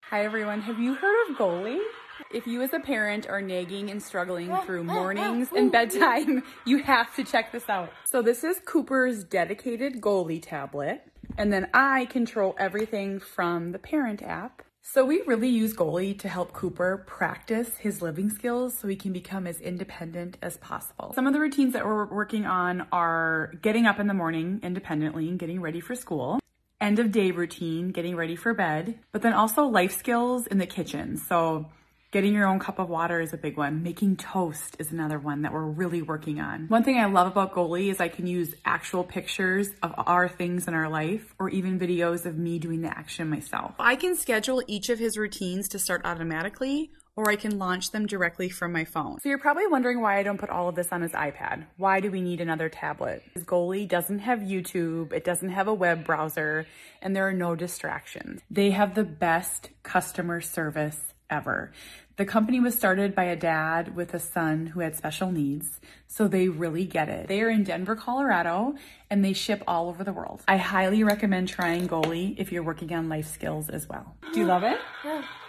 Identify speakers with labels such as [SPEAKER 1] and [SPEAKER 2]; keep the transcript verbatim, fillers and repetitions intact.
[SPEAKER 1] Hi everyone, have you heard of Goalie? If you as a parent are nagging and struggling through mornings and bedtime, you have to check this out. So this is Cooper's dedicated Goalie tablet, and then I control everything from the parent app. So we really use Goalie to help Cooper practice his living skills so he can become as independent as possible. Some of the routines that we're working on are getting up in the morning independently and getting ready for school, end of day routine, getting ready for bed, but then also life skills in the kitchen. So getting your own cup of water is a big one. Making toast is another one that we're really working on. One thing I love about Goalie is I can use actual pictures of our things in our life or even videos of me doing the action myself. I can schedule each of his routines to start automatically, or I can launch them directly from my phone. So you're probably wondering why I don't put all of this on his iPad. Why do we need another tablet? His Goalie doesn't have YouTube, it doesn't have a web browser, and there are no distractions. They have the best customer service ever. The company was started by a dad with a son who had special needs, so they really get it. They are in Denver, Colorado, and they ship all over the world. I highly recommend trying Goalie if you're working on life skills as well. Do you love it?
[SPEAKER 2] Yeah.